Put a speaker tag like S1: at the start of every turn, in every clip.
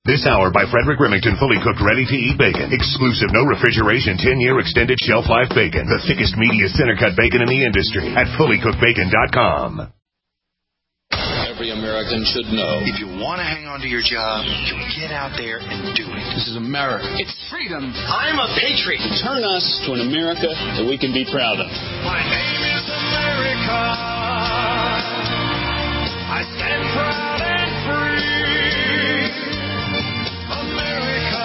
S1: This hour by Frederick Remington, fully cooked, ready-to-eat bacon. Exclusive, no refrigeration, 10-year extended shelf life bacon. The thickest, meatiest center-cut bacon in the industry at fullycookedbacon.com.
S2: Every American should know.
S3: If you want to hang on to your job, you get out there and do it.
S2: This is America.
S4: It's freedom.
S2: I'm a patriot. Turn us to an America that we can be proud of.
S5: My name is America. I stand proud and free. America,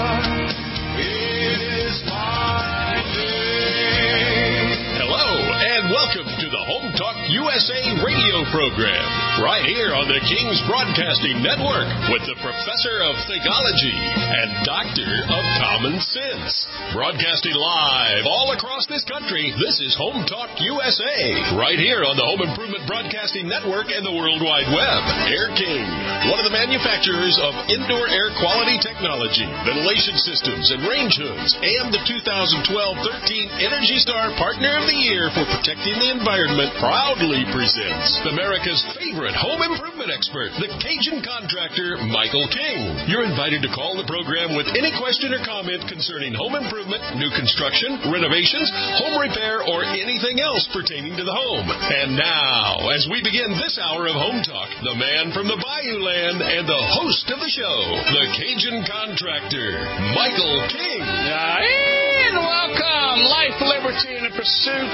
S5: it is my day.
S6: Hello, and welcome to the Home Talk USA radio program, right here on the King's Broadcasting Network with the Professor of Theology and Doctor of Common Sense. Broadcasting live all across this country, this is Home Talk USA, right here on the Home Improvement Broadcasting Network and the World Wide Web. Air King, one of the manufacturers of indoor air quality technology, ventilation systems, and range hoods, and the 2012-13 Energy Star Partner of the Year for protecting the environment, proudly presents America's favorite home improvement expert, the Cajun contractor, Michael King. You're invited to call the program with any question or comment concerning home improvement, new construction, renovations, home repair, or anything else pertaining to the home. And now, as we begin this hour of Home Talk, the man from the Bayou Land and the host of the show, the Cajun contractor, Michael King.
S4: And welcome, life, liberty, and the pursuit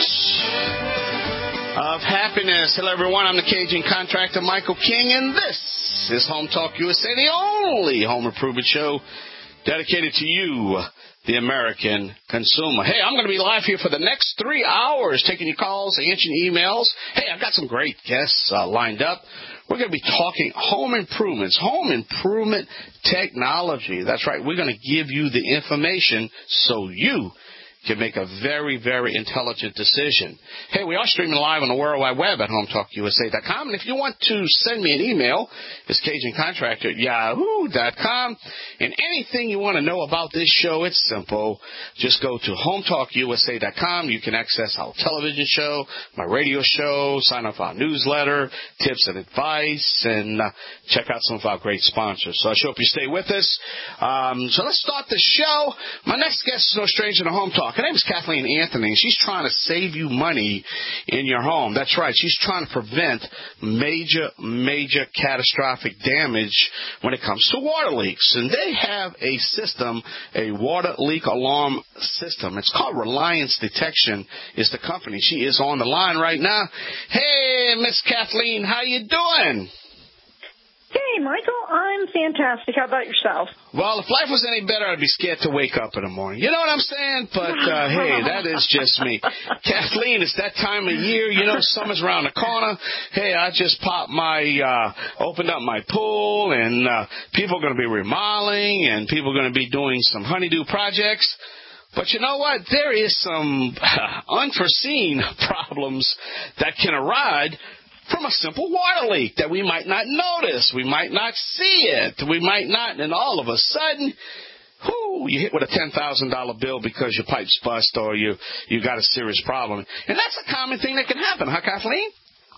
S4: of happiness. Hello, everyone. I'm the Cajun contractor, Michael King, and this is Home Talk USA, the only home improvement show dedicated to you, the American consumer. Hey, I'm going to be live here for the next 3 hours, taking your calls, answering emails. Hey, I've got some great guests lined up. We're going to be talking home improvements, home improvement technology. That's right. We're going to give you the information so you can make a very, very intelligent decision. Hey, we are streaming live on the World Wide Web at HomeTalkUSA.com. And if you want to send me an email, it's CajunContractor@yahoo.com. And anything you want to know about this show, it's simple. Just go to HomeTalkUSA.com. You can access our television show, my radio show, sign up for our newsletter, tips and advice, and check out some of our great sponsors. So I hope you stay with us. So let's start the show. My next guest is no stranger to Home Talk. Her name is Kathleen Anthony, and she's trying to save you money in your home. That's right. She's trying to prevent major catastrophic damage when it comes to water leaks. And they have a system, a water leak alarm system. It's called Reliance Detection is the company. She is on the line right now. Hey, Miss Kathleen, how you doing?
S7: Hey, Michael, I'm fantastic. How about yourself?
S4: Well, if life was any better, I'd be scared to wake up in the morning. You know what I'm saying? But, hey, that is just me. Kathleen, it's that time of year. You know, summer's around the corner. Hey, I just opened up my pool, and people are going to be remodeling, and people are going to be doing some honeydew projects. But you know what? There is some unforeseen problems that can arise from a simple water leak that we might not notice. We might not see it. We might not, and all of a sudden, you hit with a $10,000 bill because your pipe's bust or you got a serious problem. And that's a common thing that can happen, huh, Kathleen?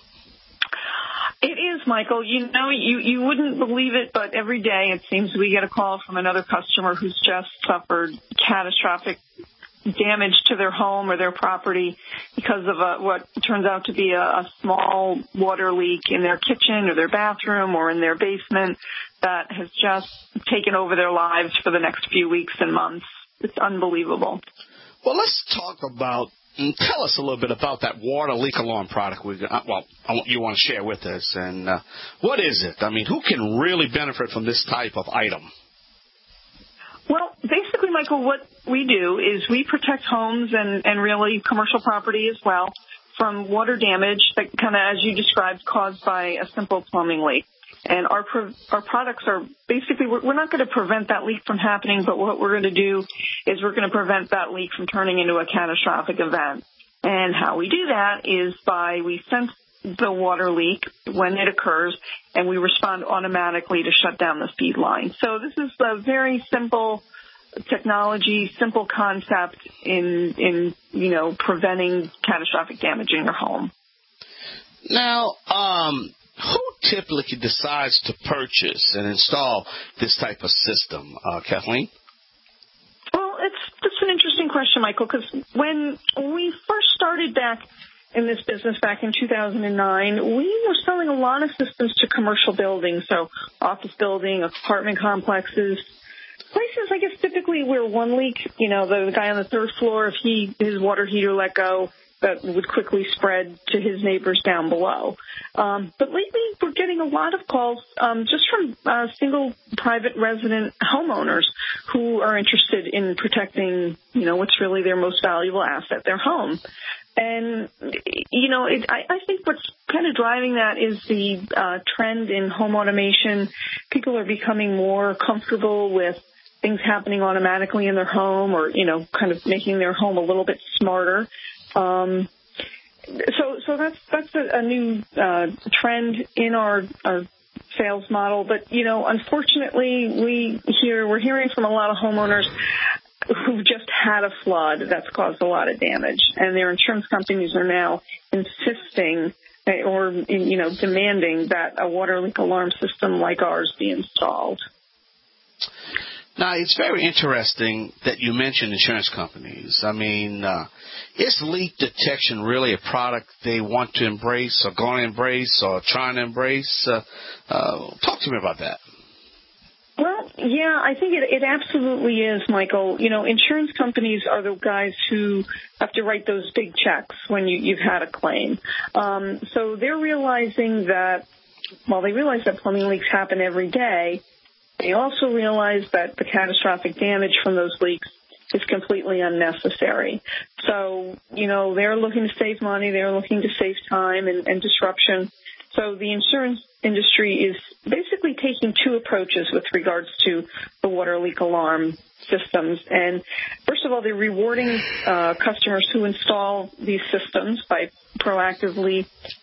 S7: It is, Michael. You know, you wouldn't believe it, but every day it seems we get a call from another customer who's just suffered catastrophic damage to their home or their property because of what turns out to be a small water leak in their kitchen or their bathroom or in their basement that has just taken over their lives for the next few weeks and months. It's unbelievable.
S4: Well, let's talk about and tell us a little bit about that water leak alarm product you want to share with us. And what is it? I mean, who can really benefit from this type of item?
S7: Well, basically, Michael, what we do is we protect homes and really commercial property as well from water damage that kind of, as you described, caused by a simple plumbing leak. And our products are basically, we're not going to prevent that leak from happening, but what we're going to do is we're going to prevent that leak from turning into a catastrophic event. And how we do that is we sense the water leak when it occurs, and we respond automatically to shut down the feed line. So this is a very simple technology, simple concept in preventing catastrophic damage in your home.
S4: Now, who typically decides to purchase and install this type of system, Kathleen?
S7: Well, that's an interesting question, Michael, because when we first started back in this business back in 2009, we were selling a lot of systems to commercial buildings, so office building, apartment complexes, places, I guess, typically where one leak, the guy on the third floor, if his water heater let go, that would quickly spread to his neighbors down below. But lately, we're getting a lot of calls just from single private resident homeowners who are interested in protecting, what's really their most valuable asset, their home. And, I think what's kind of driving that is the trend in home automation. People are becoming more comfortable with things happening automatically in their home or, kind of making their home a little bit smarter. So that's a new trend in our sales model. But, unfortunately, we're hearing from a lot of homeowners who've just had a flood that's caused a lot of damage, and their insurance companies are now insisting or, demanding that a water leak alarm system like ours be installed.
S4: Now, it's very interesting that you mentioned insurance companies. I mean, is leak detection really a product they want to embrace or going to embrace or trying to embrace? Talk to me about that.
S7: Well, yeah, I think it absolutely is, Michael. Insurance companies are the guys who have to write those big checks when you've had a claim. So they're realizing that, they realize that plumbing leaks happen every day. They also realize that the catastrophic damage from those leaks is completely unnecessary. So, they're looking to save money. They're looking to save time and disruption. So the insurance industry is basically taking two approaches with regards to the water leak alarm systems. And first of all, they're rewarding customers who install these systems by proactively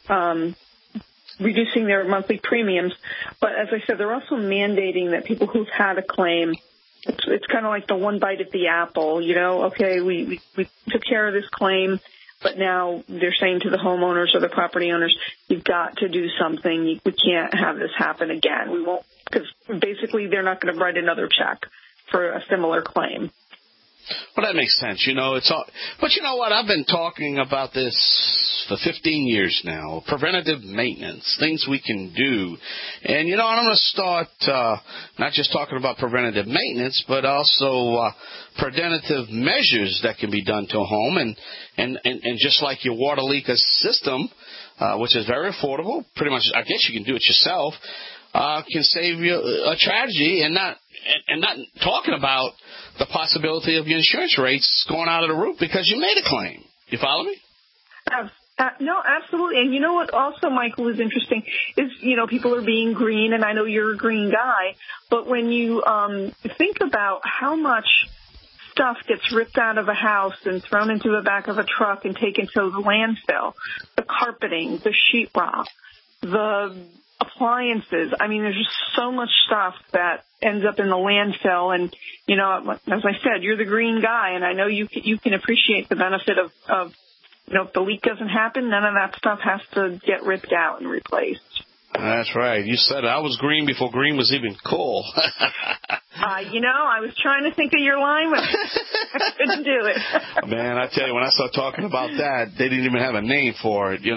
S7: reducing their monthly premiums. But as I said, they're also mandating that people who've had a claim, it's kind of like the one bite at the apple, okay, we took care of this claim, but now they're saying to the homeowners or the property owners, you've got to do something. We can't have this happen again. We won't, because basically they're not going to write another check for a similar claim.
S4: Well, that makes sense. It's all, but you know what? I've been talking about this for 15 years now. Preventative maintenance, things we can do. And, I'm going to start not just talking about preventative maintenance, but also preventative measures that can be done to a home. And just like your water leak system, which is very affordable, pretty much, I guess you can do it yourself, can save you a tragedy and not talking about the possibility of your insurance rates going out of the roof because you made a claim. You follow me?
S7: No, absolutely. And you know what also, Michael, is interesting is, people are being green, and I know you're a green guy, but when you think about how much stuff gets ripped out of a house and thrown into the back of a truck and taken to the landfill, the carpeting, the sheetrock, the appliances. I mean, there's just so much stuff that ends up in the landfill. And, as I said, you're the green guy, and I know you can appreciate the benefit of if the leak doesn't happen, none of that stuff has to get ripped out and replaced.
S4: That's right. You said I was green before green was even cool.
S7: I was trying to think of your line, but I couldn't do it.
S4: Man, I tell you, when I started talking about that, they didn't even have a name for it,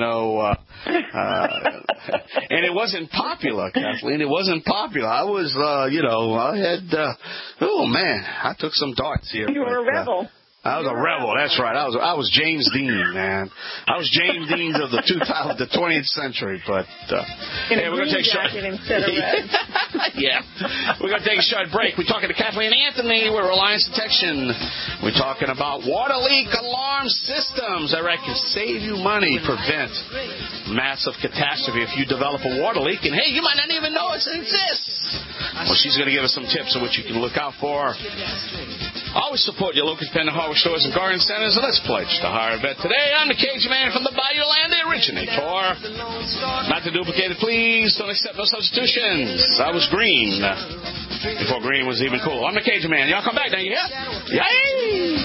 S4: and it wasn't popular, Kathleen. It wasn't popular. I was, I had, I took some darts here.
S7: You were a rebel.
S4: I was a rebel. That's right. I was James Dean, man. I was James Dean of the 20th century. But
S7: we're going to take a short instead of red.
S4: Yeah, we're going to take a short break. We're talking to Kathleen Anthony. We're Reliance Detection. We're talking about water leak alarm systems that can save you money, prevent massive catastrophe if you develop a water leak. And hey, you might not even know it exists. Well, she's going to give us some tips on what you can look out for. Always support your local independent hardware stores and garden centers, and let's pledge to hire a vet today. I'm the Cajun Man from the Bayou Land, the originator. Not to duplicate it, please. Don't accept no substitutions. I was green before green was even cool. I'm the Cajun Man. Y'all come back now, you hear? Yay!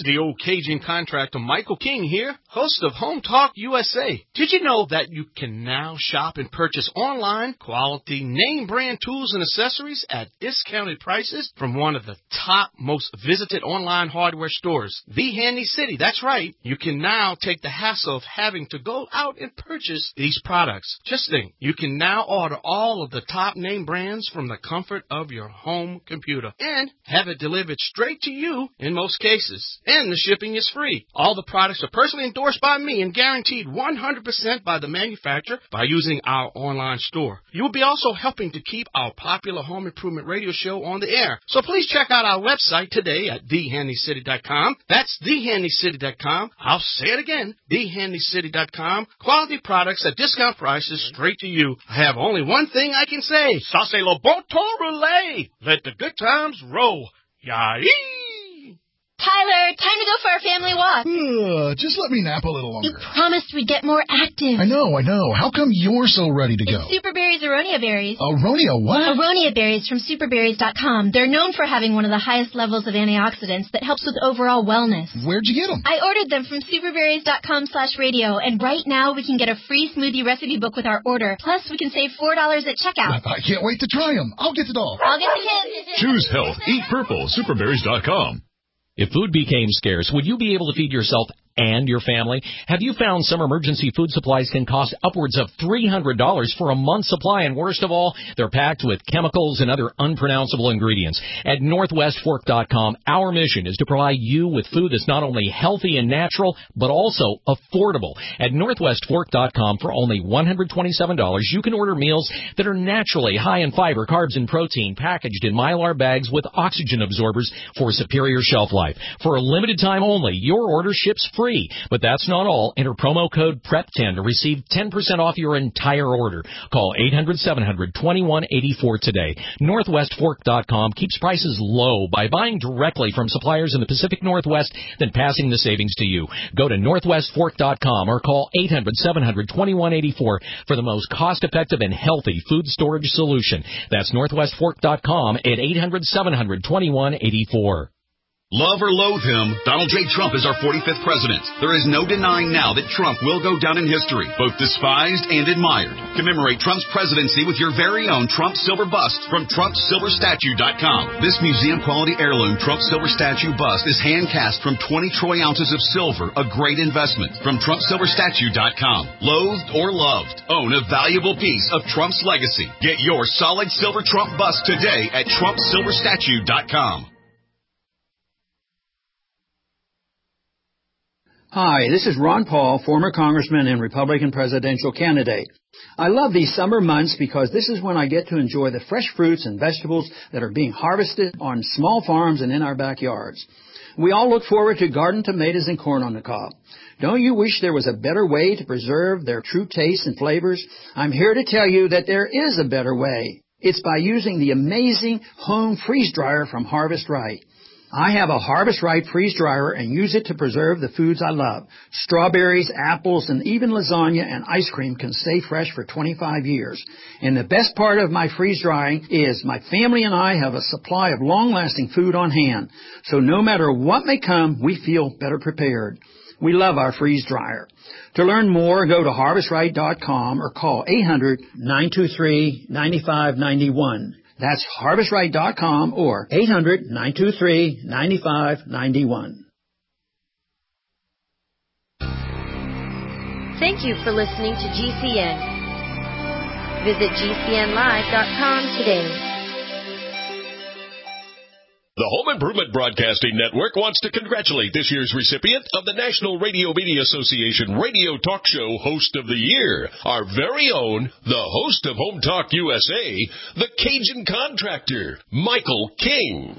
S8: the old Cajun contractor Michael King here, host of Home Talk USA. Did you know that you can now shop and purchase online quality name brand tools and accessories at discounted prices from one of the top most visited online hardware stores, The Handy City? That's right. You can now take the hassle of having to go out and purchase these products. Just think, you can now order all of the top name brands from the comfort of your home computer and have it delivered straight to you in most cases. And the shipping is free. All the products are personally endorsed by me and guaranteed 100% by the manufacturer by using our online store. You will be also helping to keep our popular home improvement radio show on the air. So please check out our website today at thehandycity.com. That's thehandycity.com. I'll say it again, thehandycity.com. Quality products at discount prices straight to you. I have only one thing I can say. Ça c'est le bon temps roulé. Let the good times roll. Yay!
S9: Tyler, time to go for our family walk.
S10: Just let me nap a little longer.
S9: You promised we'd get more active.
S10: I know. How come you're so ready to go?
S9: It's Superberry's Aronia berries.
S10: Aronia what?
S9: Aronia berries from superberries.com. They're known for having one of the highest levels of antioxidants that helps with overall wellness.
S10: Where'd you get them?
S9: I ordered them from superberries.com/radio, and right now we can get a free smoothie recipe book with our order. Plus, we can save $4 at checkout.
S10: I can't wait to try them. I'll get the dog.
S9: I'll get the kids.
S11: Choose health. Eat purple. Superberries.com.
S12: If food became scarce, would you be able to feed yourself and your family? Have you found some emergency food supplies can cost upwards of $300 for a month's supply? And worst of all, they're packed with chemicals and other unpronounceable ingredients. At NorthwestFork.com, our mission is to provide you with food that's not only healthy and natural, but also affordable. At NorthwestFork.com, for only $127, you can order meals that are naturally high in fiber, carbs, and protein, packaged in Mylar bags with oxygen absorbers for superior shelf life. For a limited time only, your order ships free. But that's not all. Enter promo code PREP10 to receive 10% off your entire order. Call 800-700-2184 today. NorthwestFork.com keeps prices low by buying directly from suppliers in the Pacific Northwest, then passing the savings to you. Go to NorthwestFork.com or call 800-700-2184 for the most cost-effective and healthy food storage solution. That's NorthwestFork.com at 800-700-2184.
S13: Love or loathe him, Donald J. Trump is our 45th president. There is no denying now that Trump will go down in history, both despised and admired. Commemorate Trump's presidency with your very own Trump Silver bust from TrumpSilverStatue.com. This museum-quality heirloom Trump Silver Statue bust is hand-cast from 20 troy ounces of silver, a great investment. From TrumpSilverStatue.com. Loathed or loved, own a valuable piece of Trump's legacy. Get your solid silver Trump bust today at TrumpSilverStatue.com.
S14: Hi, this is Ron Paul, former congressman and Republican presidential candidate. I love these summer months because this is when I get to enjoy the fresh fruits and vegetables that are being harvested on small farms and in our backyards. We all look forward to garden tomatoes and corn on the cob. Don't you wish there was a better way to preserve their true tastes and flavors? I'm here to tell you that there is a better way. It's by using the amazing home freeze dryer from Harvest Right. I have a Harvest Right freeze dryer and use it to preserve the foods I love. Strawberries, apples, and even lasagna and ice cream can stay fresh for 25 years. And the best part of my freeze drying is my family and I have a supply of long-lasting food on hand. So no matter what may come, we feel better prepared. We love our freeze dryer. To learn more, go to HarvestRight.com or call 800-923-9591. That's HarvestRight.com or 800-923-9591.
S15: Thank you for listening to GCN. Visit GCNlive.com today.
S6: The Home Improvement Broadcasting Network wants to congratulate this year's recipient of the National Radio Media Association Radio Talk Show Host of the Year, our very own, the host of Home Talk USA, the Cajun Contractor, Michael King.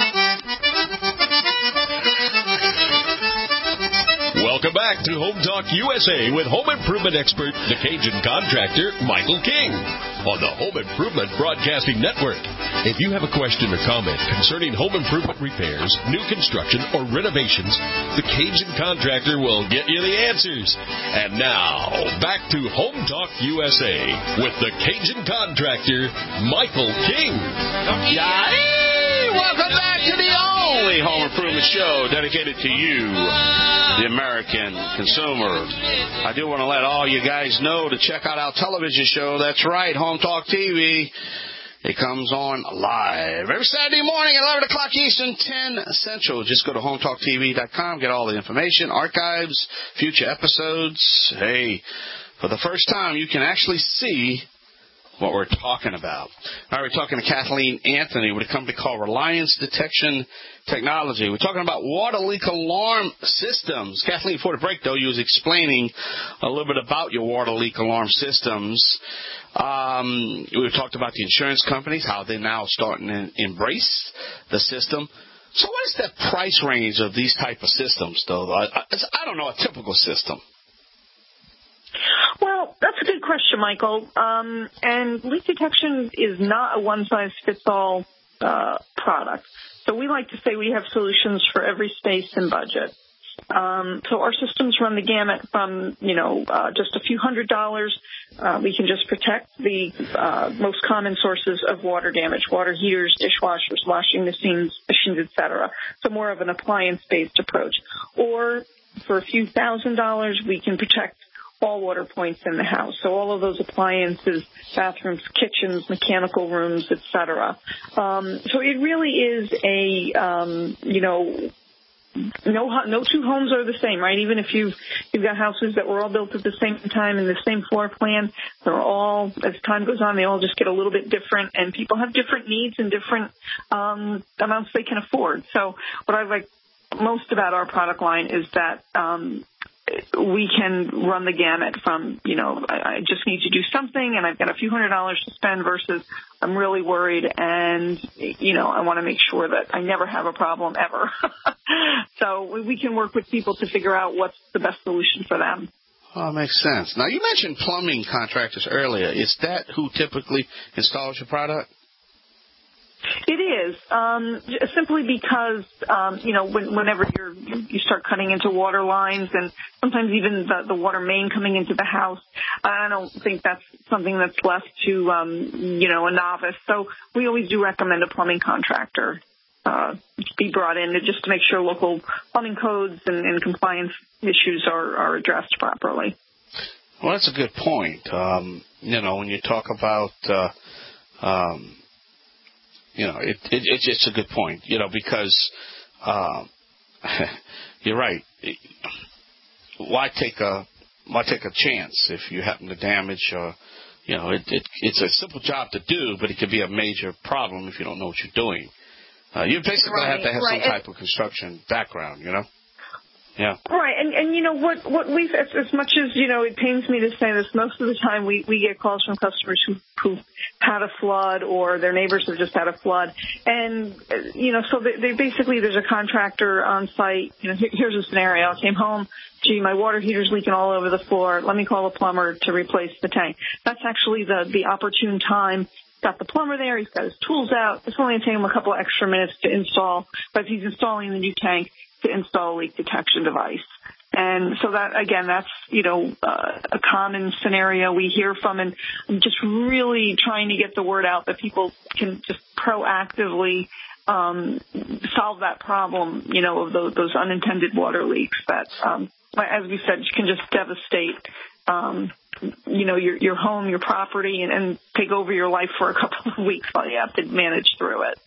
S6: Welcome back to Home Talk USA with home improvement expert, the Cajun Contractor, Michael King, on the Home Improvement Broadcasting Network. If you have a question or comment concerning home improvement repairs, new construction, or renovations, the Cajun Contractor will get you the answers. And now, back to Home Talk USA with the Cajun Contractor, Michael King.
S4: Welcome back to the only home improvement show dedicated to you, the American consumer. I do want to let all you guys know to check out our television show. That's right, Home Talk TV. It comes on live every Saturday morning at 11 o'clock Eastern, 10 Central. Just go to HomeTalkTV.com, get all the information, archives, future episodes. Hey, for the first time, you can actually see what we're talking about. All right, we're talking to Kathleen Anthony with a company called Reliance Detection Technology. We're talking about water leak alarm systems. Kathleen, before the break, though, you was explaining a little bit about your water leak alarm systems. We talked about the insurance companies, how they're now starting to embrace the system. So what is the price range of these type of systems, though? I don't know a typical system.
S7: Well, that's a good question, Michael. And leak detection is not a one-size-fits-all product. So we like to say we have solutions for every space and budget. So our systems run the gamut from, just a few $100s. We can just protect the most common sources of water damage: water heaters, dishwashers, washing machines, etc. So more of an appliance-based approach. Or for a few $1,000s, we can protect all water points in the house. So all of those appliances, bathrooms, kitchens, mechanical rooms, etc. So it really is no two homes are the same, right? Even if you've got houses that were all built at the same time in the same floor plan, they're all, as time goes on, they all just get a little bit different, and people have different needs and different amounts they can afford. So what I like most about our product line is that we can run the gamut from, I just need to do something and I've got a few $100s to spend versus I'm really worried and, I want to make sure that I never have a problem ever. So we can work with people to figure out what's the best solution for them.
S4: Oh, makes sense. Now, you mentioned plumbing contractors earlier. Is that who typically installs your product?
S7: It is, simply because, whenever you start cutting into water lines and sometimes even the water main coming into the house, I don't think that's something that's left to, a novice. So we always do recommend a plumbing contractor be brought in just to make sure local plumbing codes and compliance issues are addressed properly.
S4: Well, that's a good point. When you talk about it's just a good point, because you're right. Why take a chance if you happen to damage? It's a simple job to do, but it can be a major problem if you don't know what you're doing. You basically have to have some type of construction background, Yeah.
S7: Right, and what we've, as much as, it pains me to say this, most of the time we get calls from customers who've had a flood or their neighbors have just had a flood. And, so they basically, there's a contractor on site. Here's a scenario. I came home, my water heater's leaking all over the floor. Let me call a plumber to replace the tank. That's actually the opportune time. Got the plumber there. He's got his tools out. It's only going to take him a couple of extra minutes to install, but he's installing the new tank to install a leak detection device. And so that, again, that's, a common scenario we hear from, and I'm just really trying to get the word out that people can just proactively solve that problem, of those unintended water leaks that, as we said, can just devastate your home, your property, and take over your life for a couple of weeks while you have to manage through it.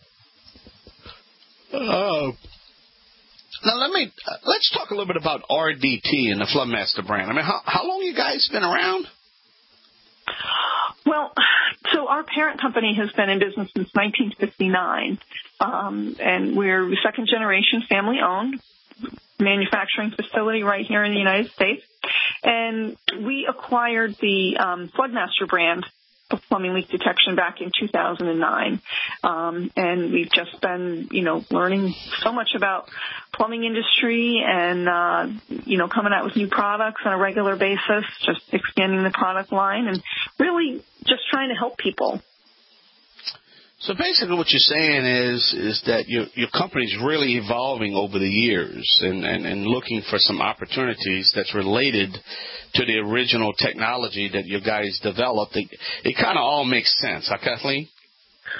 S4: Now let's talk a little bit about RDT and the Floodmaster brand. I mean, how long you guys been around?
S7: Well, so our parent company has been in business since 1959, and we're second generation family owned manufacturing facility right here in the United States. And we acquired the Floodmaster brand of plumbing leak detection back in 2009. And we've just been, learning so much about plumbing industry and, coming out with new products on a regular basis, just expanding the product line and really just trying to help people.
S4: So basically what you're saying is that your company's really evolving over the years and looking for some opportunities that's related to the original technology that you guys developed. It kind of all makes sense, huh, Kathleen?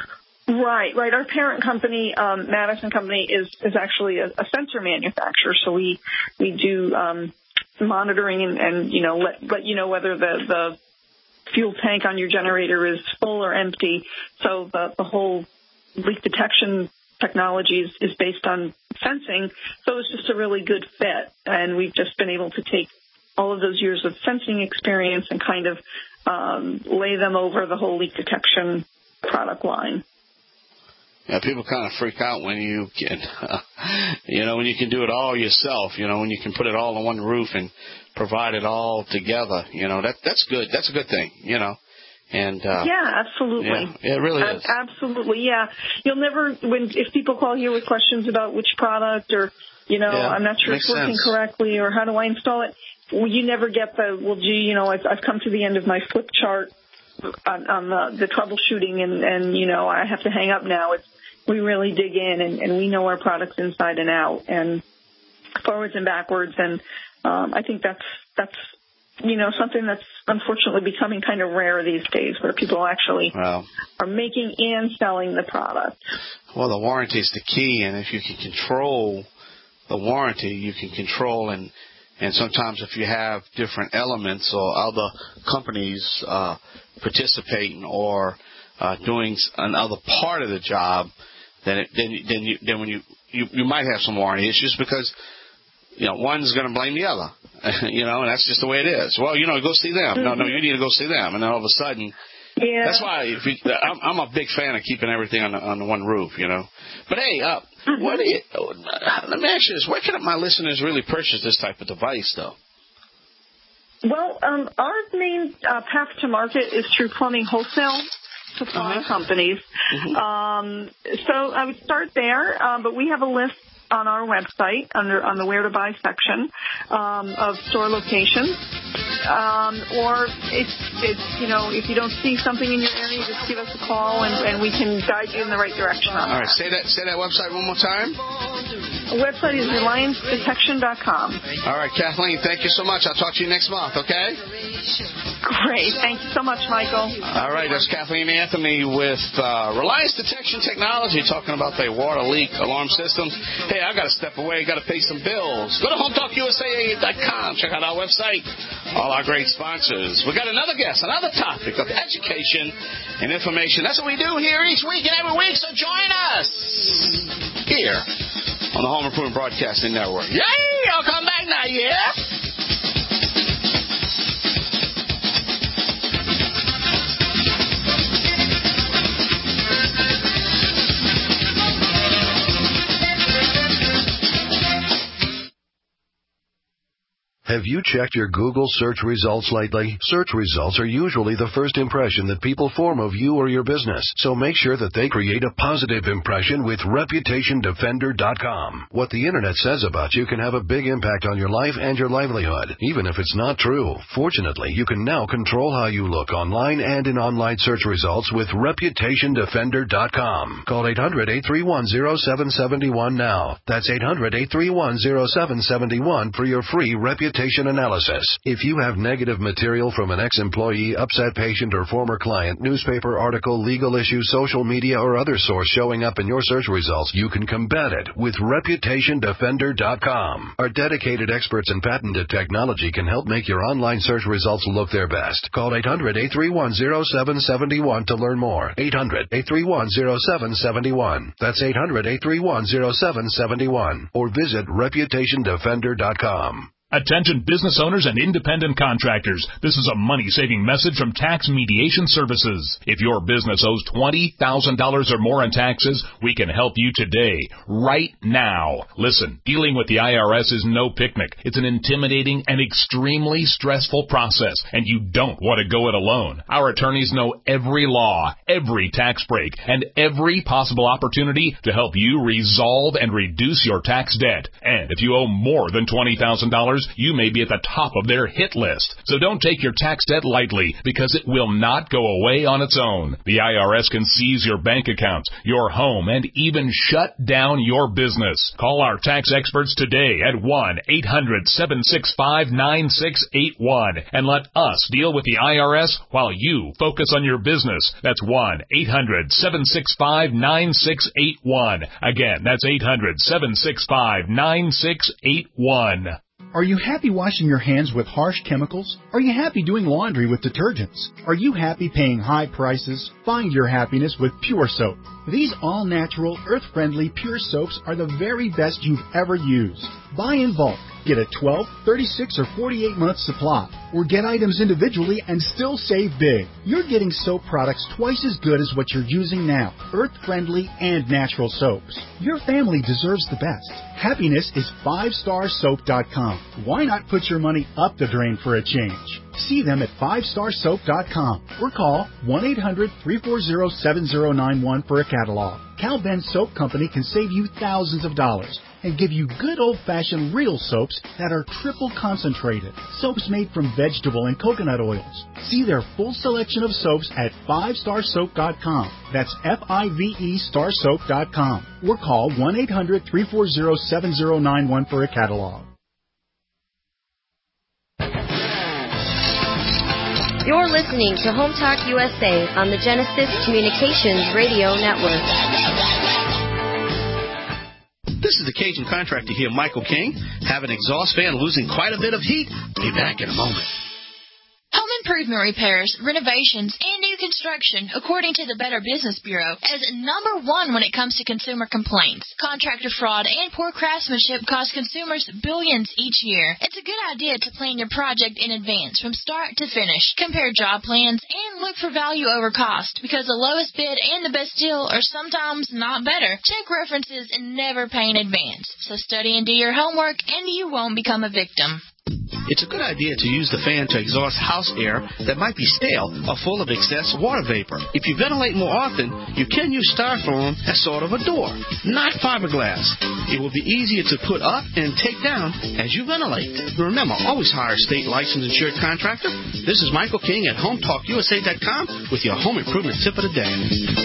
S7: Right. Our parent company, Madison Company, is actually a sensor manufacturer. So we do monitoring and let you know whether the fuel tank on your generator is full or empty. So the whole leak detection technology is based on sensing. So it's just a really good fit, and we've just been able to take all of those years of sensing experience and kind of lay them over the whole leak detection product line.
S4: Yeah, people kind of freak out when you can, when you can do it all yourself, when you can put it all on one roof and provide it all together, that's good. That's a good thing, And
S7: yeah, absolutely.
S4: Yeah, it really is.
S7: Absolutely, yeah. You'll never, if people call you with questions about which product or, I'm not sure it's working correctly or how do I install it, you never get I've come to the end of my flip chart on the troubleshooting and I have to hang up now. We really dig in and we know our products inside and out and forwards and backwards. And I think that's something that's unfortunately becoming kind of rare these days, where people actually are making and selling the product.
S4: Well, the warranty is the key, and if you can control the warranty, you can control and sometimes if you have different elements or other companies participating or doing another part of the job, then when you might have some warranty issues because one's going to blame the other, and that's just the way it is. Well, go see them. No, you need to go see them, and then all of a sudden. Yeah. That's why I'm a big fan of keeping everything on the one roof, But hey, let me ask you this: where can my listeners really purchase this type of device, though?
S7: Well, our main path to market is through plumbing wholesale supply companies. Mm-hmm. So I would start there, but we have a list on our website on the Where to Buy section of store locations. Or if you don't see something in your area, just give us a call and we can guide you in the right direction on
S4: All right, say that website one more time.
S7: The website is RelianceDetection.com.
S4: All right, Kathleen, thank you so much. I'll talk to you next month, okay?
S7: Great. Thank you so much, Michael.
S4: All right, that's Kathleen Anthony with Reliance Detection Technology talking about their water leak alarm systems. Hey, I got to step away. Got to pay some bills. Go to HometalkUSA.com. Check out our website. All our great sponsors. We got another guest, another topic of education and information. That's what we do here each week and every week, so join us here on the Home Improvement Broadcasting Network. Yay! I'll come back now, yeah?
S16: Have you checked your Google search results lately? Search results are usually the first impression that people form of you or your business, so make sure that they create a positive impression with ReputationDefender.com. What the Internet says about you can have a big impact on your life and your livelihood, even if it's not true. Fortunately, you can now control how you look online and in online search results with ReputationDefender.com. Call 800-831-0771 now. That's 800-831-0771 for your free reputation analysis. If you have negative material from an ex-employee, upset patient, or former client, newspaper article, legal issue, social media, or other source showing up in your search results, you can combat it with ReputationDefender.com. Our dedicated experts in patented technology can help make your online search results look their best. Call 800-831-0771 to learn more. 800-831-0771. That's 800-831-0771. Or visit ReputationDefender.com.
S11: Attention business owners and independent contractors. This is a money-saving message from Tax Mediation Services. If your business owes $20,000 or more in taxes, we can help you today, right now. Listen, dealing with the IRS is no picnic. It's an intimidating and extremely stressful process, and you don't want to go it alone. Our attorneys know every law, every tax break, and every possible opportunity to help you resolve and reduce your tax debt. And if you owe more than $20,000, you may be at the top of their hit list. So don't take your tax debt lightly, because it will not go away on its own. The IRS can seize your bank accounts, your home, and even shut down your business. Call our tax experts today at 1-800-765-9681 and let us deal with the IRS while you focus on your business. That's 1-800-765-9681. Again, that's 800-765-9681.
S17: Are you happy washing your hands with harsh chemicals? Are you happy doing laundry with detergents? Are you happy paying high prices? Find your happiness with Pure Soap. These all-natural, earth-friendly Pure Soaps are the very best you've ever used. Buy in bulk. Get a 12, 36, or 48-month supply. Or get items individually and still save big. You're getting soap products twice as good as what you're using now. Earth-friendly and natural soaps. Your family deserves the best. Happiness is 5starsoap.com. Why not put your money up the drain for a change? See them at 5starsoap.com or call 1-800-340-7091 for a catalog. Cal Ben Soap Company can save you thousands of dollars and give you good old-fashioned real soaps that are triple concentrated. Soaps made from vegetable and coconut oils. See their full selection of soaps at 5starsoap.com. That's F-I-V-E starsoap.com. Or call 1-800-340-7091 for a catalog.
S15: You're listening to Home Talk USA on the Genesis Communications Radio Network.
S4: This is the Cajun contractor here, Michael King. Have an exhaust fan losing quite a bit of heat? Be back in a moment.
S18: Home improvement repairs, renovations, and new construction, according to the Better Business Bureau, is number one when it comes to consumer complaints. Contractor fraud and poor craftsmanship cost consumers billions each year. It's a good idea to plan your project in advance from start to finish. Compare job plans and look for value over cost, because the lowest bid and the best deal are sometimes not better. Check references and never pay in advance. So study and do your homework, and you won't become a victim.
S4: It's a good idea to use the fan to exhaust house air that might be stale or full of excess water vapor. If you ventilate more often, you can use styrofoam as sort of a door, not fiberglass. It will be easier to put up and take down as you ventilate. Remember, always hire a state licensed insured contractor. This is Michael King at HomeTalkUSA.com with your home improvement tip of the day.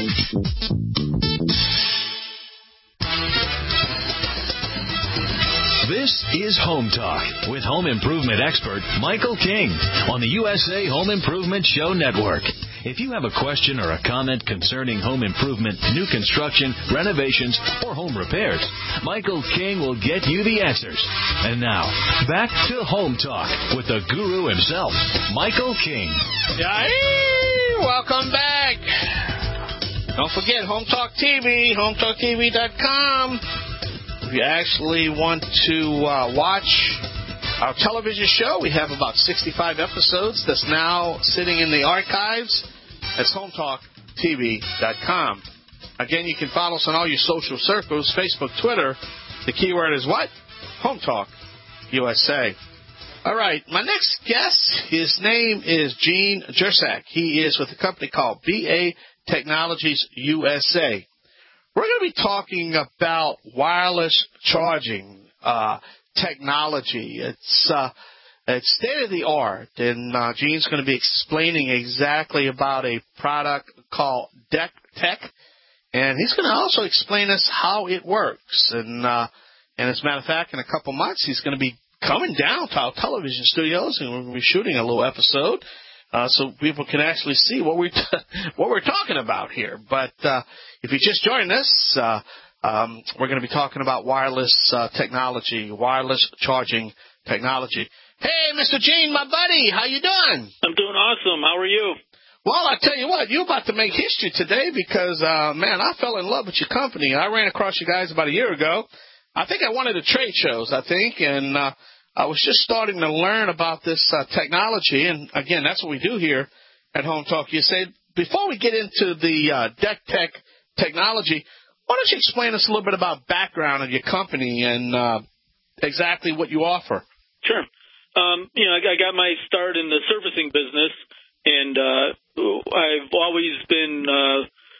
S19: This is Home Talk with home improvement expert Michael King on the USA Home Improvement Show Network. If you have a question or a comment concerning home improvement, new construction, renovations, or home repairs, Michael King will get you the answers. And now, back to Home Talk with the guru himself, Michael King.
S4: Yay! Welcome back. Don't forget, Home Talk TV, HomeTalkTV.com. If you actually want to watch our television show, we have about 65 episodes that's now sitting in the archives. That's HomeTalkTV.com. Again, you can follow us on all your social circles, Facebook, Twitter. The keyword is what? Home Talk USA. All right, my next guest, his name is Gene Jersak. He is with a company called BA Technologies USA. We're going to be talking about wireless charging technology. It's state-of-the-art, and Gene's going to be explaining exactly about a product called Deck Tech, and he's going to also explain us how it works. And as a matter of fact, in a couple months, he's going to be coming down to our television studios, and we're going to be shooting a little episode so people can actually see what we're talking about here. But if you just joined us, we're going to be talking about wireless technology, wireless charging technology. Hey, Mr. Gene, my buddy, how you doing?
S20: I'm doing awesome. How are you?
S4: Well, I tell you what, you're about to make history today because, man, I fell in love with your company. I ran across you guys about a year ago. I think at one of the trade shows, and I was just starting to learn about this technology. And, again, that's what we do here at Home Talk USA. Before we get into the Deck Tech technology, why don't you explain us a little bit about background of your company and exactly what you offer?
S20: Sure. I got my start in the servicing business, and I've always been,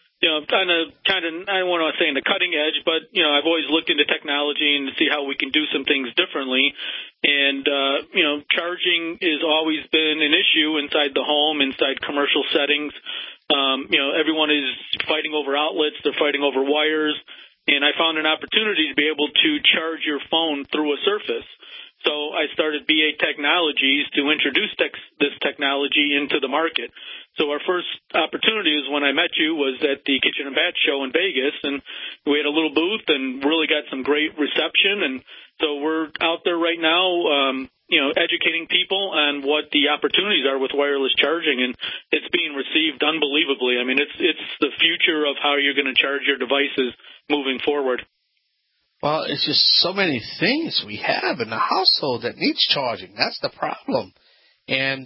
S20: on a kind of, I don't want to say in the cutting edge, but, I've always looked into technology and to see how we can do some things differently. And, charging has always been an issue inside the home, inside commercial settings. Everyone is fighting over outlets. They're fighting over wires. And I found an opportunity to be able to charge your phone through a surface. So I started BA Technologies to introduce this technology into the market. So our first opportunity is when I met you was at the Kitchen and Bath Show in Vegas, and we had a little booth and really got some great reception. And so we're out there right now, educating people on what the opportunities are with wireless charging, and it's being received unbelievably. I mean, it's the future of how you're going to charge your devices moving forward.
S4: Well, it's just so many things we have in the household that needs charging. That's the problem. And,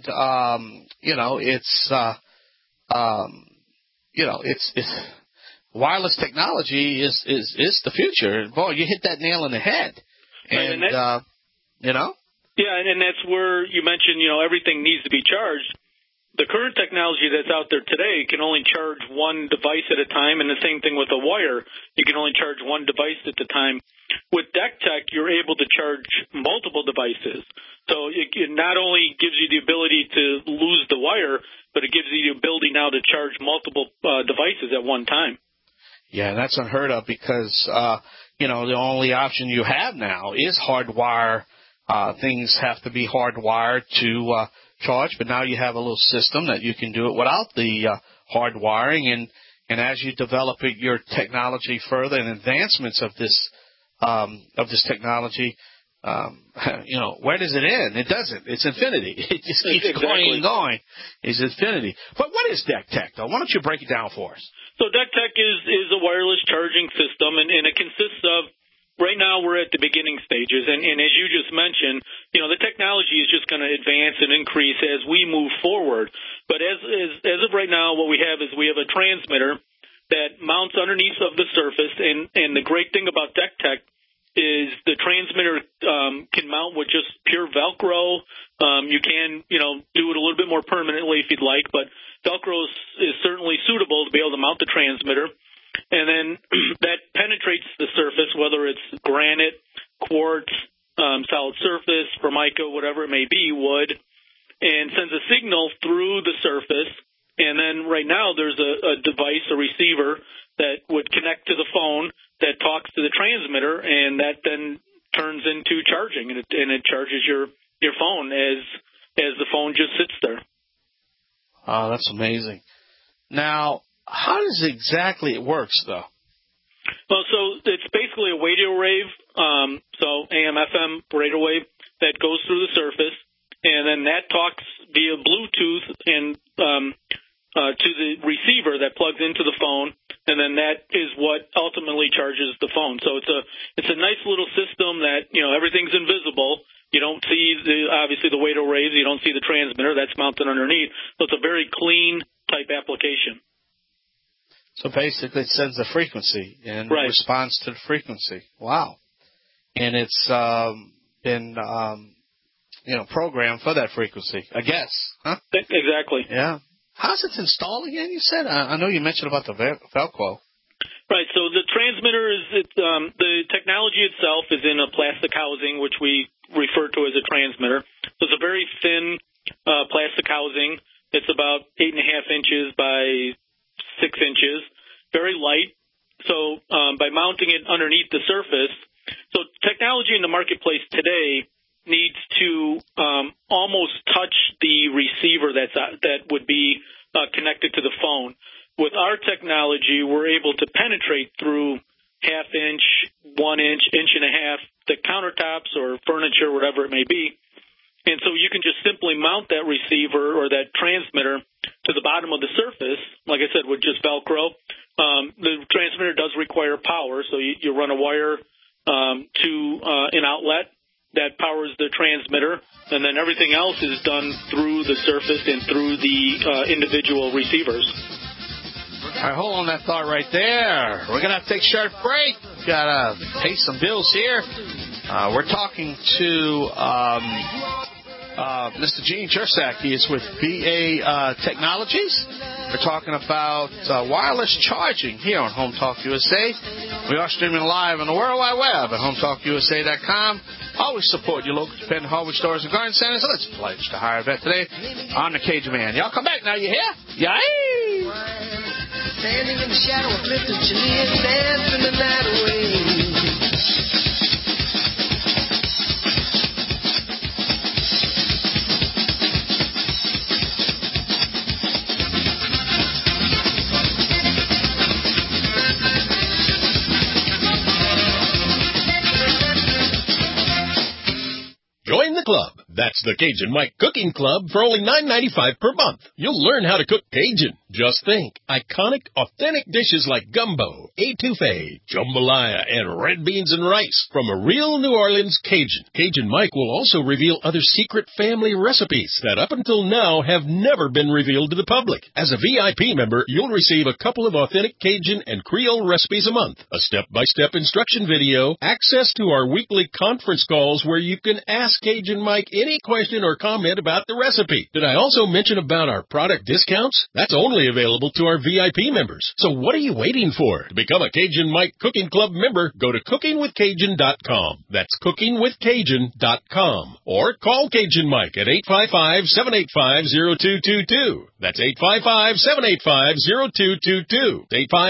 S4: it's wireless technology is the future. Boy, you hit that nail on the head. And
S20: Yeah, and that's where you mentioned, everything needs to be charged. The current technology that's out there today can only charge one device at a time, and the same thing with a wire. You can only charge one device at a time. With DECTEC, you're able to charge multiple devices. So it not only gives you the ability to lose the wire, but it gives you the ability now to charge multiple devices at one time.
S4: Yeah, that's unheard of because, the only option you have now is hardwire. Things have to be hardwired to charge, but now you have a little system that you can do it without the hard wiring. And as you develop your technology further and advancements of this technology, where does it end? It doesn't. It's infinity. It just keeps going and going. It's infinity. But what is DECTEC, though? Why don't you break it down for us?
S20: So DECTEC is a wireless charging system, and it consists of, right now we're at the beginning stages, and as you just mentioned, the technology is just going to advance and increase as we move forward. But as of right now, what we have is we have a transmitter that mounts underneath of the surface, and the great thing about DECTEC is the transmitter can mount with just pure Velcro. You can, do it a little bit more permanently if you'd like, but Velcro is certainly suitable to be able to mount the transmitter. And then that penetrates the surface, whether it's granite, quartz, solid surface, formica, whatever it may be, wood, and sends a signal through the surface. And then right now there's a device, a receiver, that would connect to the phone that talks to the transmitter, and that then turns into charging, and it charges your phone as the phone just sits there.
S4: Oh, that's amazing. Now, how does exactly it works, though?
S20: Well, so it's basically a radio wave, so AM/FM radio wave that goes through the surface, and then that talks via Bluetooth and to the receiver that plugs into the phone, and then that is what ultimately charges the phone. So it's a nice little system that everything's invisible. You don't see obviously the radio waves. You don't see the transmitter that's mounted underneath. So it's a very clean type application.
S4: So basically it sends the frequency and responds to the frequency. Wow. And it's been, programmed for that frequency, I guess. Huh?
S20: Exactly.
S4: Yeah. How's it installed again, you said? I know you mentioned about the Velcro.
S20: Right. So the transmitter the technology itself is in a plastic housing, which we refer to as a transmitter. So it's a very thin plastic housing. It's about 8.5 inches by 6 inches, very light. So by mounting it underneath the surface, so technology in the marketplace today needs to almost touch the receiver that would be connected to the phone. With our technology, we're able to penetrate through 1/2 inch, 1 inch, 1.5 inches, the countertops or furniture, whatever it may be. And so you can just simply mount that receiver or that transmitter to the bottom of the surface, like I said, with just Velcro. The transmitter does require power, so you run a wire to an outlet that powers the transmitter, and then everything else is done through the surface and through the individual receivers.
S4: All right, hold on that thought right there. We're going to have to take a short break. We've got to pay some bills here. We're talking to Mr. Gene Jersak. He is with BA Technologies. We're talking about wireless charging here on Home Talk USA. We are streaming live on the World Wide Web at HomeTalkUSA.com. Always support your local independent hardware stores and garden centers. So let's pledge to hire a vet today. I'm the Cajun Man. Y'all come back now. You hear? Yay!
S5: Standing in the shadow of Mr. Chilean, dancing the night away.
S6: Join the club. That's the Cajun Mike Cooking Club for only $9.95 per month. You'll learn how to cook Cajun. Just think, iconic, authentic dishes like gumbo, etouffee, jambalaya, and red beans and rice from a real New Orleans Cajun. Cajun Mike will also reveal other secret family recipes that up until now have never been revealed to the public. As a VIP member, you'll receive a couple of authentic Cajun and Creole recipes a month, a step-by-step instruction video, access to our weekly conference calls where you can ask Cajun Mike any question or comment about the recipe. Did I also mention about our product discounts? That's only available to our VIP members. So what are you waiting for? To become a Cajun Mike Cooking Club member, go to cookingwithcajun.com. That's cookingwithcajun.com. Or call Cajun Mike at 855-785-0222. That's 855-785-0222.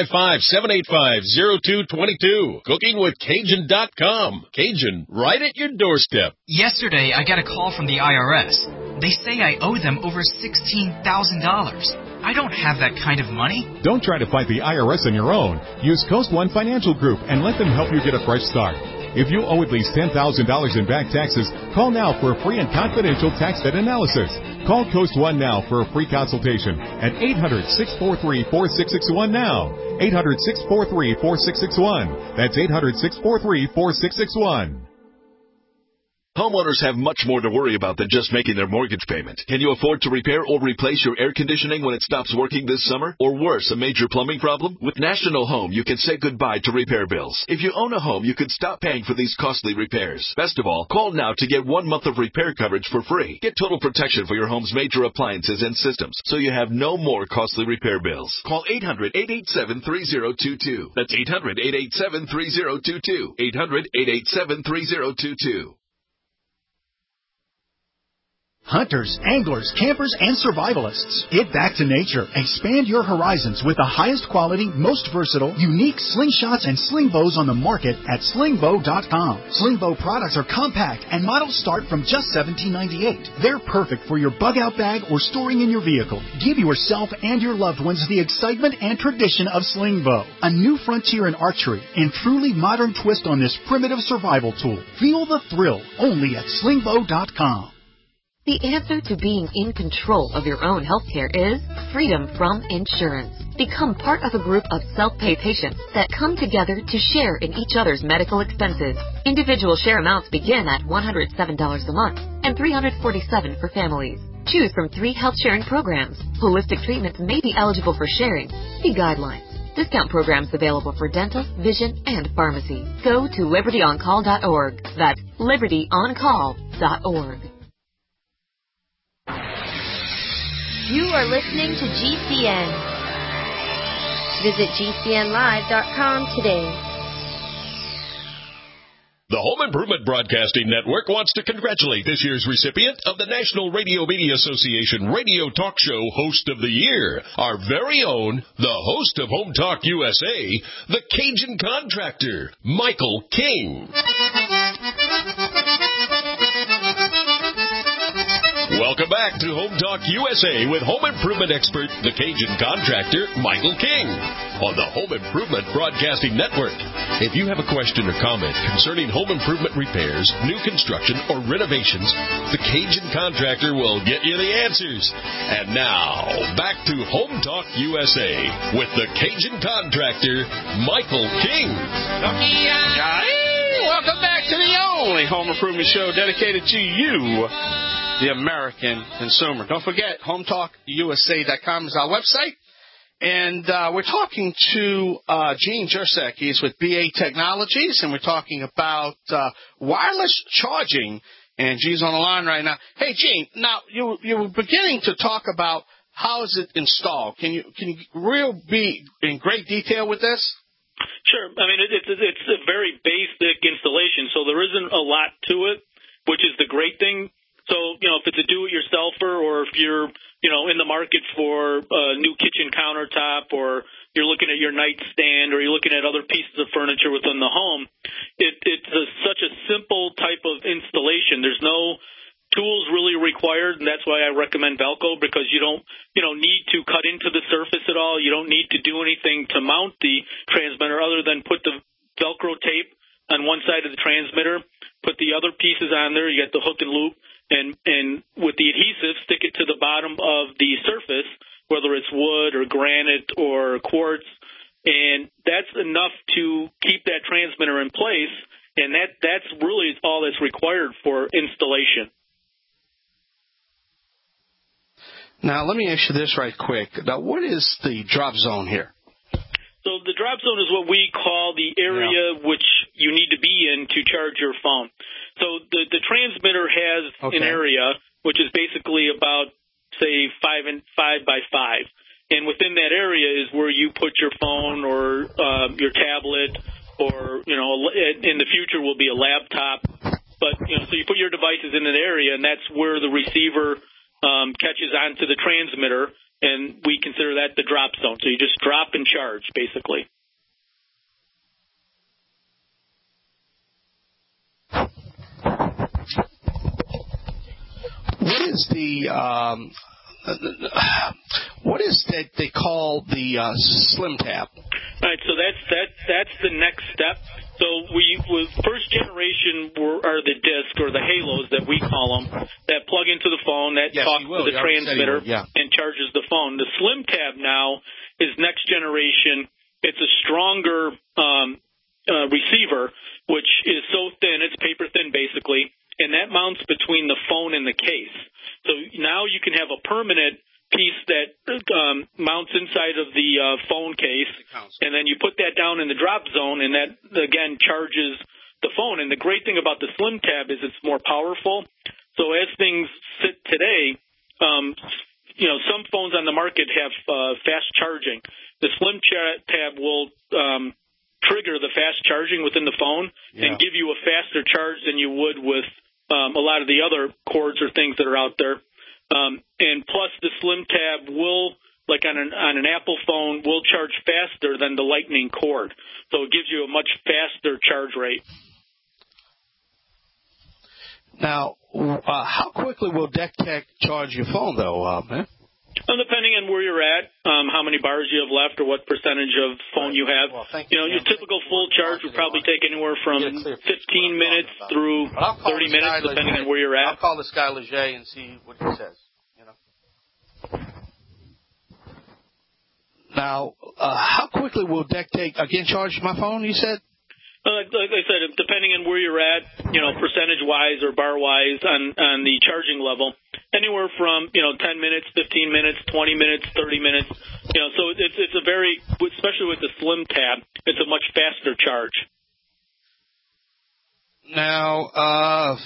S6: 855-785-0222. Cookingwithcajun.com. Cajun, right at your doorstep.
S21: Yesterday, I got a call from the IRS. They say I owe them over $16,000. I don't have that kind of money.
S22: Don't try to fight the IRS on your own. Use Coast One Financial Group and let them help you get a fresh start. If you owe at least $10,000 in back taxes, call now for a free and confidential tax debt analysis. Call Coast One now for a free consultation at 800-643-4661 now. 800-643-4661. That's 800-643-4661.
S23: Homeowners have much more to worry about than just making their mortgage payment. Can you afford to repair or replace your air conditioning when it stops working this summer? Or worse, a major plumbing problem? With National Home, you can say goodbye to repair bills. If you own a home, you can stop paying for these costly repairs. Best of all, call now to get 1 month of repair coverage for free. Get total protection for your home's major appliances and systems, so you have no more costly repair bills. Call 800-887-3022. That's 800-887-3022. 800-887-3022.
S17: Hunters, anglers, campers, and survivalists. Get back to nature. Expand your horizons with the highest quality, most versatile, unique slingshots and sling bows on the market at slingbow.com. Sling bow products are compact and models start from just $17.98. They're perfect for your bug out bag or storing in your vehicle. Give yourself and your loved ones the excitement and tradition of sling bow. A new frontier in archery and truly modern twist on this primitive survival tool. Feel the thrill only at slingbow.com.
S24: The answer to being in control of your own healthcare is freedom from insurance. Become part of a group of self-pay patients that come together to share in each other's medical expenses. Individual share amounts begin at $107 a month and $347 for families. Choose from 3 health sharing programs. Holistic treatments may be eligible for sharing. See guidelines. Discount programs available for dental, vision, and pharmacy. Go to libertyoncall.org. That's libertyoncall.org.
S15: You are listening to GCN. Visit GCNlive.com today.
S6: The Home Improvement Broadcasting Network wants to congratulate this year's recipient of the National Radio Media Association Radio Talk Show Host of the Year, our very own, the host of Home Talk USA, the Cajun Contractor, Michael King. Welcome back to Home Talk USA with home improvement expert, the Cajun Contractor, Michael King, on the Home Improvement Broadcasting Network. If you have a question or comment concerning home improvement repairs, new construction, or renovations, the Cajun Contractor will get you the answers. And now, back to Home Talk USA with the Cajun Contractor, Michael King.
S4: Welcome back to the only home improvement show dedicated to you, the American consumer. Don't forget, HomeTalkUSA.com is our website. And we're talking to Gene Jersak. He's with BA Technologies, and we're talking about wireless charging And Gene's on the line right now. Hey, Gene, now you were beginning to talk about how is it installed. Can you be in great detail with this?
S20: Sure. I mean, it's a very basic installation, so there isn't a lot to it, which is the great thing. So, if it's a do-it-yourselfer or if you're, in the market for a new kitchen countertop or you're looking at your nightstand or you're looking at other pieces of furniture within the home, it's such a simple type of installation. There's no tools really required, and that's why I recommend Velco, because you don't need to cut into the surface at all. You don't need to do anything to mount the transmitter other than put the Velcro tape on one side of the transmitter, put the other pieces on there. You got the hook and loop, and with the adhesive, stick it to the bottom of the surface, whether it's wood or granite or quartz, and that's enough to keep that transmitter in place, and that's really all that's required for installation.
S4: Now, let me ask you this right quick. Now, what is the drop zone here?
S20: So the drop zone is what we call the area which you need to be in to charge your phone. So the transmitter has an area which is basically about, say, 5 by 5. And within that area is where you put your phone or your tablet or, in the future will be a laptop. But, so you put your devices in an area, and that's where the receiver catches onto the transmitter, and we consider that the drop zone. So you just drop and charge, basically.
S4: What is that they call the Slim Tab?
S20: All right, so that's the next step. So first generation are the disc or the halos that we call them that plug into the phone that talks to the transmitter and charges the phone. The Slim Tab now is next generation. It's a stronger receiver, which is so thin, it's paper thin basically, and that mounts between the phone and the case. So now you can have a permanent piece that mounts inside of the phone case, and then you put that down in the drop zone, and that, again, charges the phone. And the great thing about the Slim Tab is it's more powerful. So as things sit today, some phones on the market have fast charging. The Slim Tab will trigger the fast charging within the phone and give you a faster charge than you would with a lot of the other cords or things that are out there. And plus, the Slim Tab will, like on an Apple phone, will charge faster than the Lightning cord. So it gives you a much faster charge rate.
S4: Now, how quickly will DeckTech charge your phone, though, man?
S20: Depending on where you're at, how many bars you have left, or what percentage of phone you have. Well, your typical full charge would probably take anywhere from 15 minutes through 30 minutes, depending on where you're at.
S4: I'll call this guy Leger and see what he says. Now, how quickly will DeckTech again charge my phone? You said.
S20: Like I said, depending on where you're at, percentage-wise or bar-wise on the charging level, anywhere from 10 minutes, 15 minutes, 20 minutes, 30 minutes. So it's a very, especially with the Slim Tab, it's a much faster charge.
S4: Now,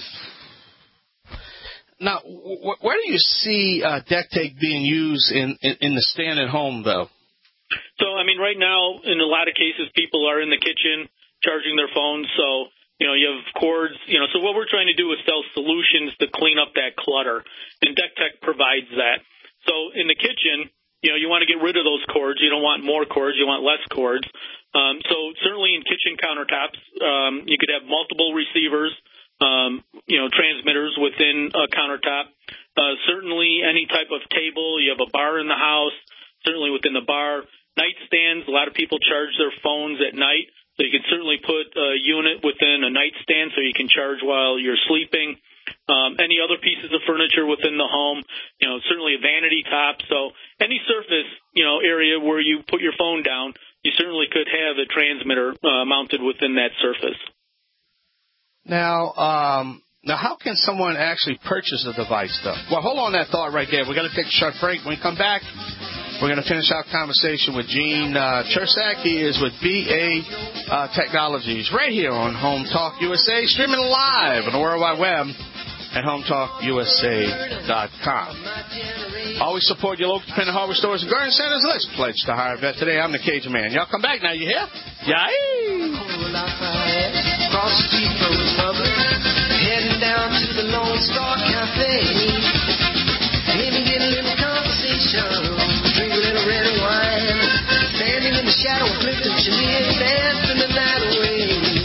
S4: where do you see DeckTech being used in the stand-at-home, though?
S20: So, I mean, right now, in a lot of cases, people are in the kitchen charging their phones. So, you have cords. So what we're trying to do is sell solutions to clean up that clutter, and DeckTech provides that. So in the kitchen, you want to get rid of those cords. You don't want more cords. You want less cords. So certainly in kitchen countertops, you could have multiple receivers, transmitters within a countertop. Certainly any type of table. You have a bar in the house, certainly within the bar. Nightstands, a lot of people charge their phones at night. So you can certainly put a unit within a nightstand so you can charge while you're sleeping. Any other pieces of furniture within the home, certainly a vanity top. So any surface, area where you put your phone down, you certainly could have a transmitter mounted within that surface.
S4: Now, how can someone actually purchase a device, though? Well, hold on that thought right there. We're going to take a short break. When we come back, we're going to finish our conversation with Gene Chersak. He is with BA Technologies right here on Home Talk USA, streaming live on the World Wide Web at HometalkUSA.com. Always support your local independent hardware stores and garden centers. Let's pledge to hire a vet today. I'm the Cajun Man. Y'all come back now. You hear? Yay!
S5: Cross the street from the public, heading down to the Lone Star Cafe. Maybe get a little conversation, drink a little red wine, standing in the shadow of Clifton Chenier, dancing the night away.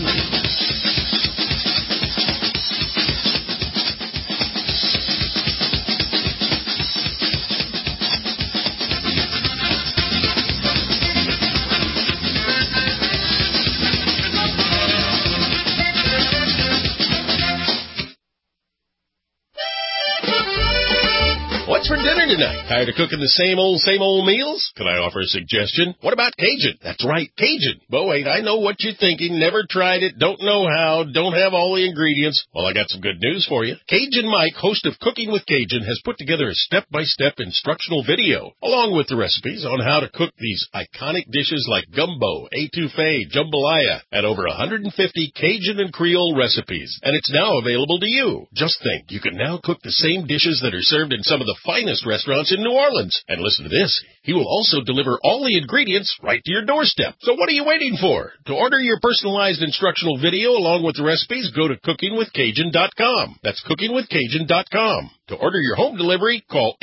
S1: What's for dinner tonight? Tired of cooking the same old meals? Can I offer a suggestion? What about Cajun? That's right, Cajun. But wait, I know what you're thinking. Never tried it, don't know how, don't have all the ingredients. Well, I got some good news for you. Cajun Mike, host of Cooking with Cajun, has put together a step-by-step instructional video, along with the recipes on how to cook these iconic dishes like gumbo, etouffee, jambalaya, and over 150 Cajun and Creole recipes. And it's now available to you. Just think, you can now cook the same dishes that are served in some of the finest restaurants in New Orleans. And listen to this, he will also deliver all the ingredients right to your doorstep. So what are you waiting for? To order your personalized instructional video along with the recipes, go to cookingwithcajun.com. That's cookingwithcajun.com. To order your home delivery, call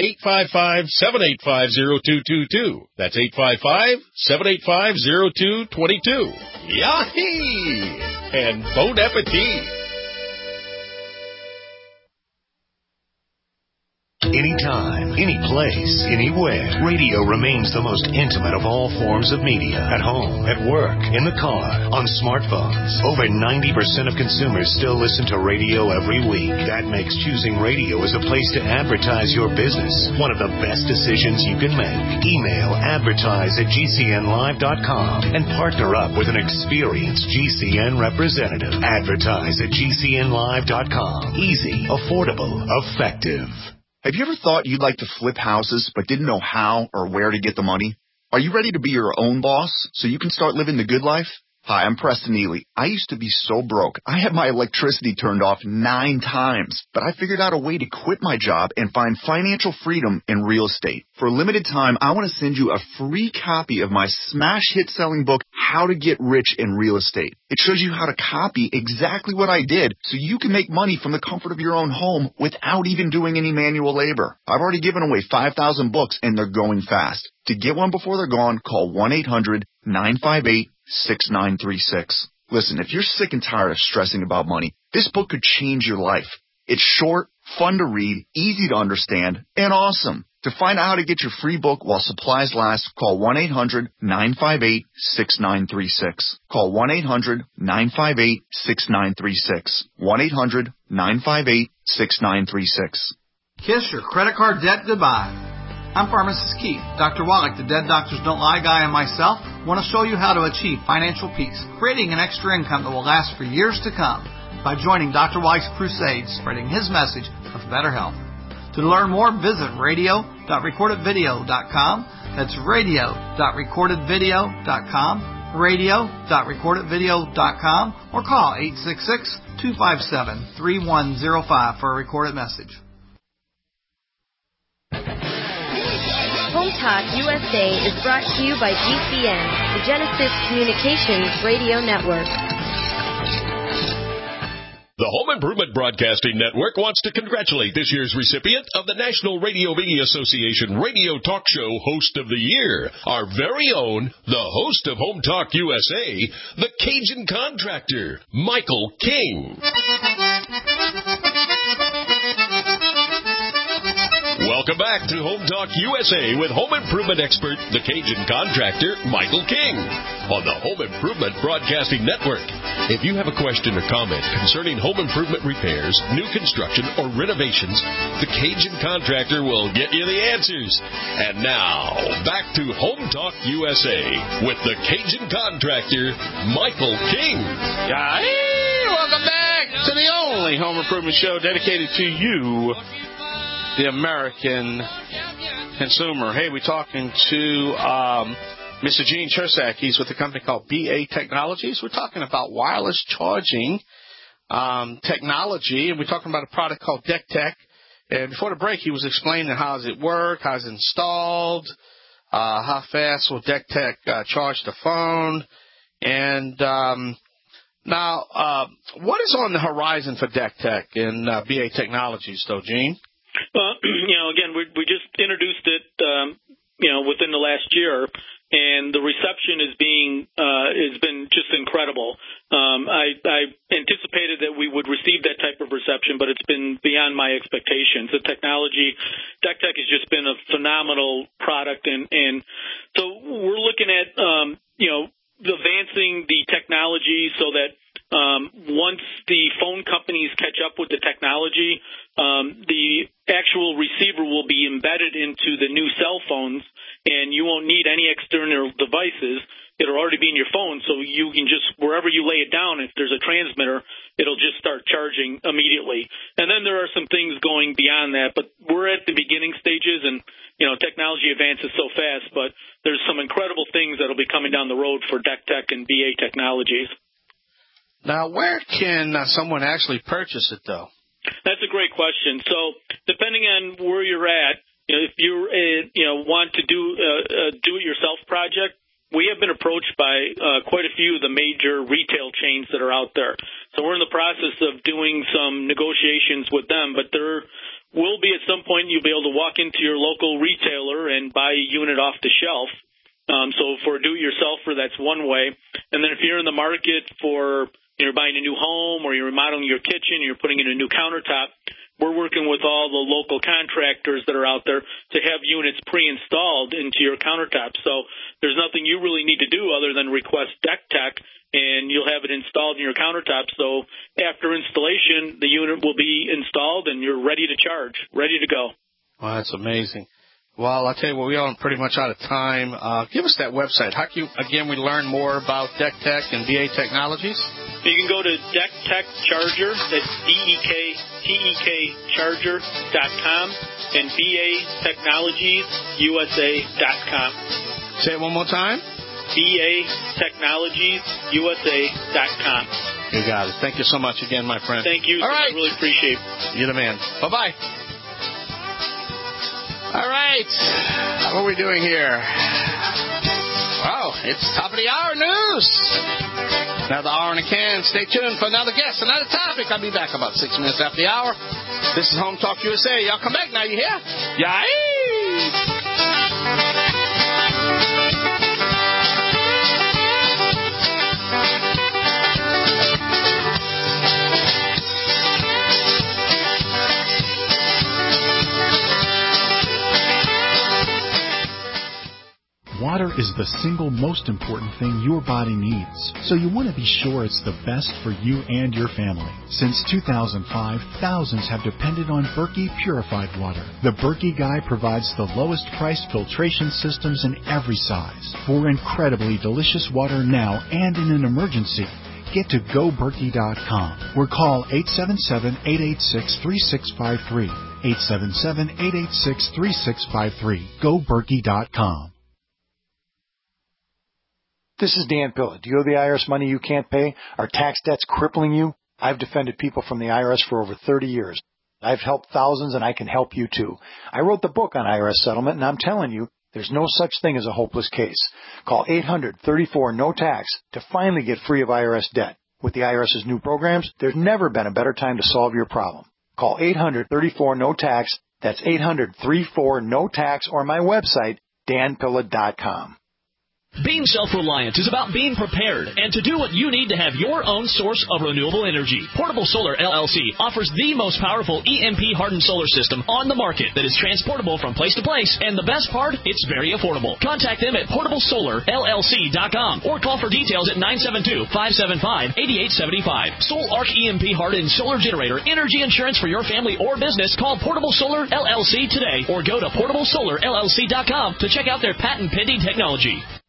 S1: 855-785-0222. That's 855-785-0222. Yahee! And bon appetit!
S2: Anytime, any place, anywhere. Radio remains the most intimate of all forms of media. At home, at work, in the car, on smartphones. Over 90% of consumers still listen to radio every week. That makes choosing radio as a place to advertise your business one of the best decisions you can make. Email advertise@gcnlive.com and partner up with an experienced GCN representative. Advertise@gcnlive.com. Easy, affordable, effective.
S3: Have you ever thought you'd like to flip houses but didn't know how or where to get the money? Are you ready to be your own boss so you can start living the good life? Hi, I'm Preston Neely. I used to be so broke. I had my electricity turned off 9 times, but I figured out a way to quit my job and find financial freedom in real estate. For a limited time, I want to send you a free copy of my smash hit selling book, How to Get Rich in Real Estate. It shows you how to copy exactly what I did so you can make money from the comfort of your own home without even doing any manual labor. I've already given away 5,000 books and they're going fast. To get one before they're gone, call 1-800-958-6936. Listen, if you're sick and tired of stressing about money, this book could change your life. It's short, fun to read, easy to understand, and awesome. To find out how to get your free book while supplies last, call 1-800-958-6936. Call 1-800-958-6936. 1-800-958-6936.
S8: Kiss your credit card debt goodbye. I'm Pharmacist Keith. Dr. Wallach, the Dead Doctors Don't Lie guy, and myself want to show you how to achieve financial peace, creating an extra income that will last for years to come by joining Dr. Wallach's crusade, spreading his message of better health. To learn more, visit radio.recordedvideo.com. That's radio.recordedvideo.com, radio.recordedvideo.com, or call 866-257-3105 for a recorded message.
S15: Home Talk USA is brought to you by GCN, the Genesis Communications Radio Network.
S6: The Home Improvement Broadcasting Network wants to congratulate this year's recipient of the National Radio Media Association Radio Talk Show Host of the Year, our very own, the host of Home Talk USA, the Cajun Contractor, Michael King. Welcome back to Home Talk USA with home improvement expert, the Cajun Contractor, Michael King, on the Home Improvement Broadcasting Network. If you have a question or comment concerning home improvement repairs, new construction, or renovations, the Cajun Contractor will get you the answers. And now, back to Home Talk USA with the Cajun Contractor, Michael King.
S4: Hey, welcome back to the only home improvement show dedicated to you, the American consumer. Hey, we're talking to Mr. Gene Chersak. He's with a company called BA Technologies. We're talking about wireless charging technology, and we're talking about a product called Deck Tech. And before the break, he was explaining how does it work, how it's installed, how fast will Deck Tech charge the phone. And now, what is on the horizon for Deck Tech and BA Technologies, though, Gene?
S20: Again, we just introduced it, within the last year, and the reception has been just incredible. I anticipated that we would receive that type of reception, but it's been beyond my expectations. The technology, Deck Tech has just been a phenomenal product, and so we're looking at, advancing the technology so that once the phone companies catch up with the technology, the actual receiver will be embedded into the new cell phones, and you won't need any external devices. It'll already be in your phone, so you can just, wherever you lay it down, if there's a transmitter, it'll just start charging immediately. And then there are some things going beyond that, but we're at the beginning stages, and technology advances so fast, but there's some incredible things that'll be coming down the road for Deck Tech and BA Technologies.
S4: Now, where can someone actually purchase it, though?
S20: That's a great question. So, depending on where you're at, if you want to do a do-it-yourself project, we have been approached by quite a few of the major retail chains that are out there. So we're in the process of doing some negotiations with them, but there will be at some point you'll be able to walk into your local retailer and buy a unit off the shelf. So for a do-it-yourselfer, that's one way. And then if you're in the market for you're buying a new home or you're remodeling your kitchen, you're putting in a new countertop, we're working with all the local contractors that are out there to have units pre-installed into your countertop. So there's nothing you really need to do other than request Deck Tech, and you'll have it installed in your countertop. So after installation, the unit will be installed, and you're ready to charge, ready to go.
S4: Well, that's amazing. Well, I'll tell you what, we are pretty much out of time. Give us that website. How can we learn more about Deck Tech and BA Technologies?
S20: You can go to Deck Tech Charger, that's DEKTEK Charger.com, and BA Technologies USA.com.
S4: Say it one more time.
S20: BA Technologies USA.com.
S4: You got it. Thank you so much again, my friend.
S20: Thank you.
S4: All right.
S20: I really appreciate it.
S4: You're the man. Bye-bye. All right. What are we doing here? Well, it's top of the hour news. Another hour in a can. Stay tuned for another guest, another topic. I'll be back about 6 minutes after the hour. This is Home Talk USA. Y'all come back now. You hear? Yay!
S17: Water is the single most important thing your body needs, so you want to be sure it's the best for you and your family. Since 2005, thousands have depended on Berkey purified water. The Berkey Guy provides the lowest priced filtration systems in every size for incredibly delicious water now and in an emergency. Get to GoBerkey.com or call 877-886-3653. 877-886-3653. GoBerkey.com.
S9: This is Dan Pilla. Do you owe the IRS money you can't pay? Are tax debts crippling you? I've defended people from the IRS for over 30 years. I've helped thousands, and I can help you too. I wrote the book on IRS settlement, and I'm telling you, there's no such thing as a hopeless case. Call 800-34-NO-TAX to finally get free of IRS debt. With the IRS's new programs, there's never been a better time to solve your problem. Call 800-34-NO-TAX. That's 800-34-NO-TAX, or my website, danpilla.com.
S10: Being self-reliant is about being prepared and to do what you need to have your own source of renewable energy. Portable Solar LLC offers the most powerful EMP-hardened solar system on the market that is transportable from place to place, and the best part, it's very affordable. Contact them at portablesolarllc.com or call for details at 972-575-8875. Sol Arc EMP-hardened solar generator energy insurance for your family or business. Call Portable Solar LLC today or go to portablesolarllc.com to check out their patent-pending technology.